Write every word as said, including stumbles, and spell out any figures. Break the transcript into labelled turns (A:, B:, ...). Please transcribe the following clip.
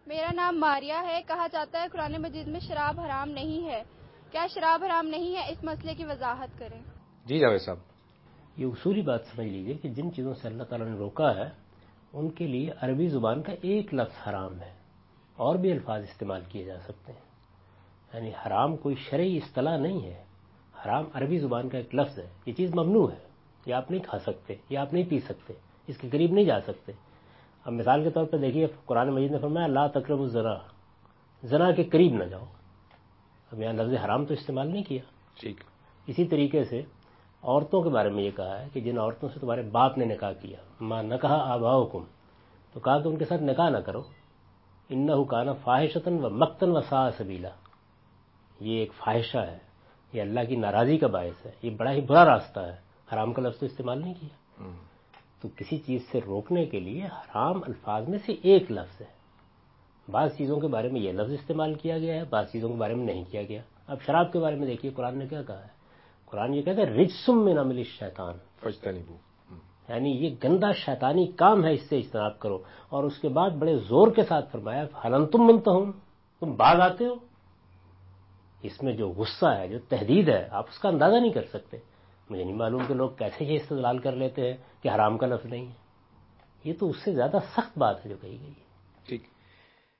A: میرا نام ماریہ ہے. کہا جاتا ہے قرآن مجید میں شراب حرام نہیں ہے. کیا شراب حرام نہیں ہے؟ اس مسئلے کی وضاحت کریں.
B: جی جاوید صاحب.
C: یہ اصولی بات سمجھ لیجئے کہ جن چیزوں سے اللہ تعالیٰ نے روکا ہے ان کے لیے عربی زبان کا ایک لفظ حرام ہے، اور بھی الفاظ استعمال کیے جا سکتے ہیں. یعنی حرام کوئی شرعی اصطلاح نہیں ہے، حرام عربی زبان کا ایک لفظ ہے. یہ چیز ممنوع ہے، یہ آپ نہیں کھا سکتے، یہ آپ نہیں پی سکتے، اس کے قریب نہیں جا سکتے. اب مثال کے طور پہ دیکھیے قرآن مجید نے فرمایا لا تقربوا الزنا، زنا کے قریب نہ جاؤ. اب یہاں لفظ حرام تو استعمال نہیں کیا.
B: ٹھیک.
C: اسی طریقے سے عورتوں کے بارے میں یہ کہا ہے کہ جن عورتوں سے تمہارے باپ نے نکاح کیا، ما نکاح آباؤکم، تو کہا کہ ان کے ساتھ نکاح نہ کرو. انہ کان فاحشۃ و مقتا و ساء سبیلا، یہ ایک فاحشہ ہے، یہ اللہ کی ناراضی کا باعث ہے، یہ بڑا ہی برا راستہ ہے. حرام کا لفظ تو استعمال نہیں کیا. تو کسی چیز سے روکنے کے لیے حرام الفاظ میں سے ایک لفظ ہے. بعض چیزوں کے بارے میں یہ لفظ استعمال کیا گیا ہے، بعض چیزوں کے بارے میں نہیں کیا گیا. اب شراب کے بارے میں دیکھیے قرآن نے کیا کہا ہے. قرآن یہ کہتا ہے رجس من عمل الشیطان،
B: فاجتنبوہ،
C: یعنی یہ گندا شیطانی کام ہے، اس سے اجتناب کرو. اور اس کے بعد بڑے زور کے ساتھ فرمایا هل انتم منتهون، تم باز آتے ہو. اس میں جو غصہ ہے، جو تحدید ہے، آپ اس کا اندازہ نہیں کر سکتے. مجھے نہیں معلوم کہ لوگ کیسے یہ استدلال کر لیتے ہیں کہ حرام کا لفظ نہیں ہے. یہ تو اس سے زیادہ سخت بات ہے جو کہی گئی ہے.
B: ٹھیک.